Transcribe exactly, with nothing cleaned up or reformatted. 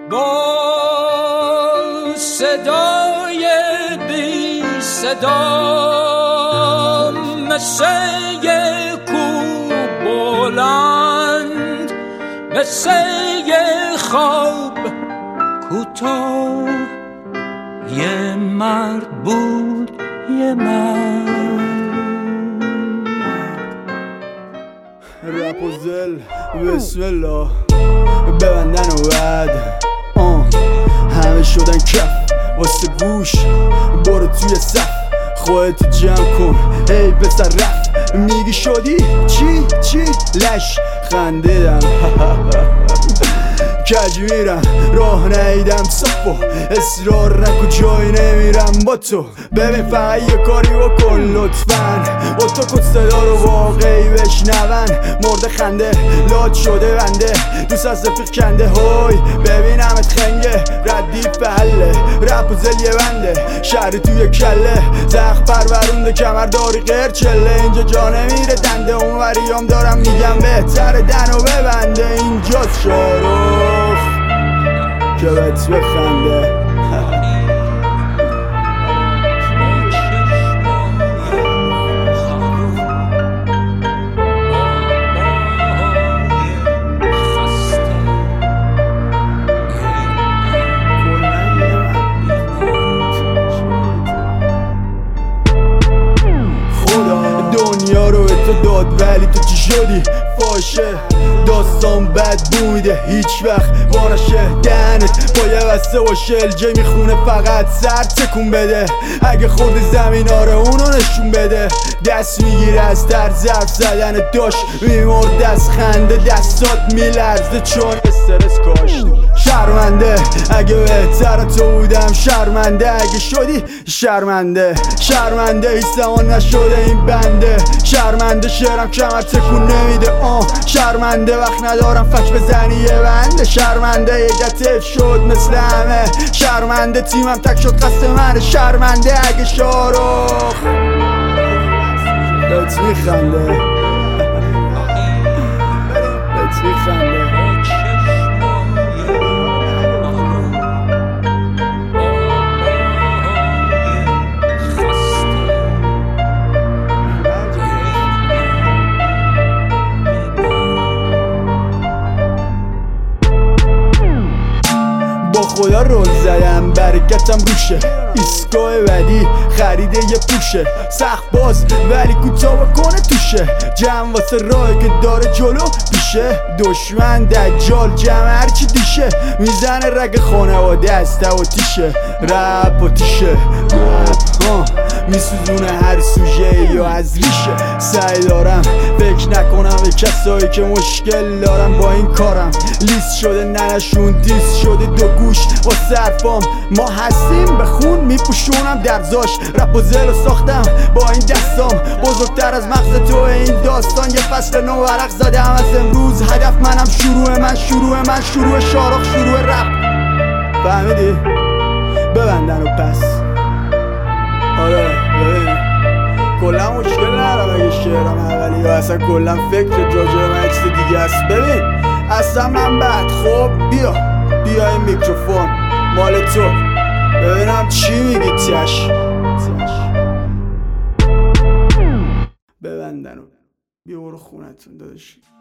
با صدای بی صدا مثل یه کوه بلند، مثل یه خواب کوتاه، یه مرد بود یه مرد. رپوزل بسم الله ببندن و بعد همه شدن کف واسه گوش، برو توی صف خودتو جمع کن. ای پسر رفت میگی شدی چی چی لش خندیدم کج میرم راه نیدم صفو اصرار نکو جای نمیرم با تو. ببین فقط یه کاری بکن لطفاً با تو کت صدا رو واقعی بشنون. مرده خنده لاد شده بنده دوست از رفیق کنده های ببینمت خنگه ردیف به حله رپ و زل یه بنده شهری توی کله زخ پرورونده کمر داری غیر چله اینجا جا نمیره دنده اون وریام دارم میگم بهتره دنو ببنده اینجاست شاروخ که بهت بخنده. دنیا رو به تو داد ولی تو چی شدی؟ فاشه داستان بد بوده هیچ وقت وارشه دهنت با یه بسته و شلجه میخونه فقط سر تکون بده. اگه خورد زمین آره اونو نشون بده. دست میگیره از در ظرف زدن داشت میمرد از خنده دستات میلرزه چون استرس کاشت. شرمنده اگه بهتر تو بودم شرمنده اگه شدی شرمنده شرمنده هیچ زمان نشده این بنده شرمنده شعرم کمر تکون نمیده آه شرمنده وقت ندارم فک بزنی یه بنده شرمنده یه گتف شد مثل همه شرمنده تیمم تک شد قصد منه شرمنده اگه شاروخ بهت میخنده بهت میخنده. با خدا رول زدم برکتم روشه ایستگاه بعدی خریده یه پوشه سخت باز ولی کوتاه بکنه توشه جمع واسه راهی که داره جلو پیشه دشمن دجال جمع هرچی دیشه میزنه رگ خانواده از و تیشه رپ و تیشه رپ ها میسوزونه هر سوژه یا از ریشه. سعی دارم فکر نکنم به کسایی که مشکل دارم با این کارم لیست شده ننشون دیست شده دو گوش با صرفام ما هستیم به خون میپوشونم درزاش رپ و زل ساختم با این دستام بزرگتر از مغز تو این داستان یه فصل نو ورق زدم از امروز هدف منم شروع من شروع من شروع شارخ شروع رپ. فهمیدی؟ ببندن و پس آره ببین کلا مشکل ندارم اگه شعرم اولی یا اصلا کلا فکر جاجه من یه چیز دیگه است. ببین اصلا من بعد خب بیا بیا این میکروفون مال تو ببینم چی میگی تش ببندن و بیا برو خونتون داداش.